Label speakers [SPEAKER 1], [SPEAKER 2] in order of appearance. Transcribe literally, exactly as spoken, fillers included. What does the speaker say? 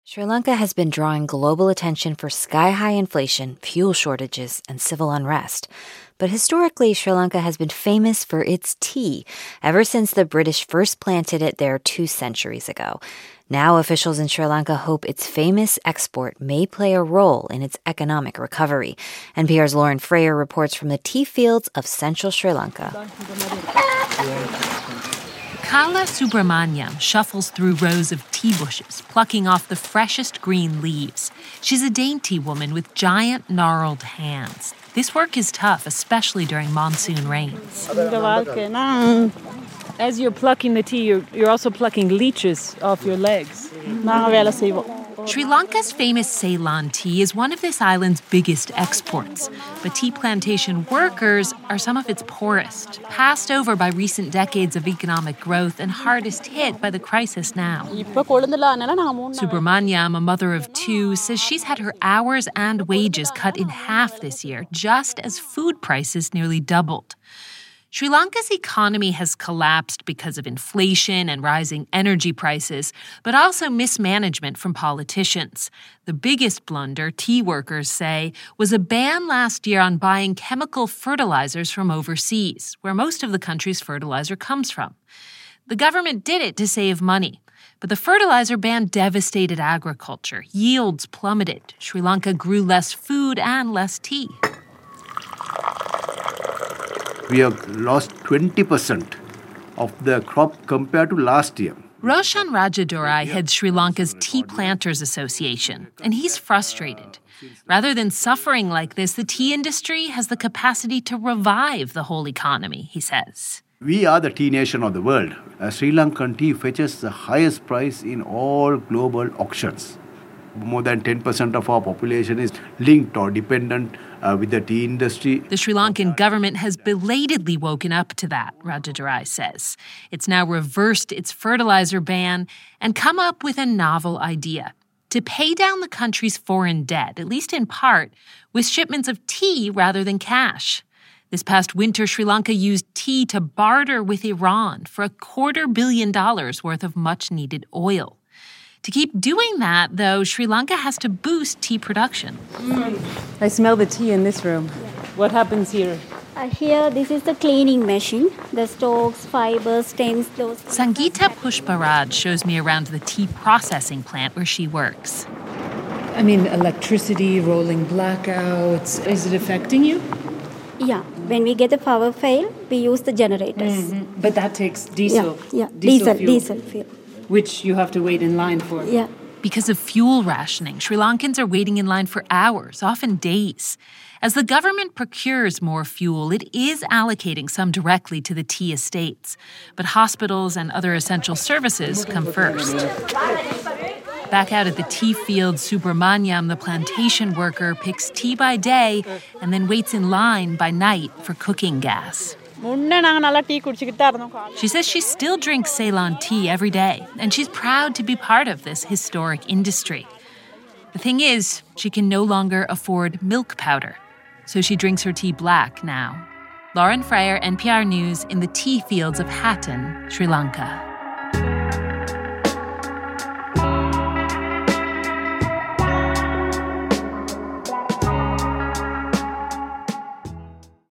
[SPEAKER 1] Sri Lanka has been drawing global attention for sky-high inflation, fuel shortages, and civil unrest. But historically, Sri Lanka has been famous for its tea, ever since the British first planted it there two centuries ago. Now officials in Sri Lanka hope its famous export may play a role in its economic recovery. N P R's Lauren Frayer reports from the tea fields of central Sri Lanka.
[SPEAKER 2] Kala Subramaniam shuffles through rows of tea bushes, plucking off the freshest green leaves. She's a dainty woman with giant, gnarled hands. This work is tough, especially during monsoon rains.
[SPEAKER 3] As you're plucking the tea, you're, you're also plucking leeches off your legs.
[SPEAKER 2] Sri Lanka's famous Ceylon tea is one of this island's biggest exports. But tea plantation workers are some of its poorest, passed over by recent decades of economic growth and hardest hit by the crisis now. Subramaniam, a mother of two, says she's had her hours and wages cut in half this year, just as food prices nearly doubled. Sri Lanka's economy has collapsed because of inflation and rising energy prices, but also mismanagement from politicians. The biggest blunder, tea workers say, was a ban last year on buying chemical fertilizers from overseas, where most of the country's fertilizer comes from. The government did it to save money, but the fertilizer ban devastated agriculture. Yields plummeted. Sri Lanka grew less food and less tea.
[SPEAKER 4] We have lost twenty percent of the crop compared to last year.
[SPEAKER 2] Roshan Rajadurai heads Sri Lanka's Tea Planters Association, and he's frustrated. Rather than suffering like this, the tea industry has the capacity to revive the whole economy, he says.
[SPEAKER 4] We are the tea nation of the world. Uh, Sri Lankan tea fetches the highest price in all global auctions. More than ten percent of our population is linked or dependent uh, with the tea industry.
[SPEAKER 2] The Sri Lankan government has belatedly woken up to that, Rajadurai says. It's now reversed its fertilizer ban and come up with a novel idea to pay down the country's foreign debt, at least in part, with shipments of tea rather than cash. This past winter, Sri Lanka used tea to barter with Iran for a quarter billion dollars worth of much-needed oil. To keep doing that, though, Sri Lanka has to boost tea production.
[SPEAKER 3] Mm. I smell the tea in this room. What happens here?
[SPEAKER 5] Uh, here, this is the cleaning machine. The stalks, fibers, stems, those...
[SPEAKER 2] Sangeeta Pushparaj shows me around the tea processing plant where she works.
[SPEAKER 3] I mean, electricity, rolling blackouts. Is it affecting you?
[SPEAKER 5] Yeah. When we get the power fail, we use the generators.
[SPEAKER 3] Mm-hmm. But that takes diesel.
[SPEAKER 5] Yeah, yeah.
[SPEAKER 3] Diesel,
[SPEAKER 5] diesel,
[SPEAKER 3] fuel.
[SPEAKER 5] diesel fuel.
[SPEAKER 3] Which you have to wait in line for.
[SPEAKER 5] Yeah.
[SPEAKER 2] Because of fuel rationing, Sri Lankans are waiting in line for hours, often days. As the government procures more fuel, it is allocating some directly to the tea estates. But hospitals and other essential services come first. Back out at the tea field, Subramaniam, the plantation worker, picks tea by day and then waits in line by night for cooking gas. She says she still drinks Ceylon tea every day, and she's proud to be part of this historic industry. The thing is, she can no longer afford milk powder, so she drinks her tea black now. Lauren Frayer, N P R News, in the tea fields of Hatton, Sri Lanka.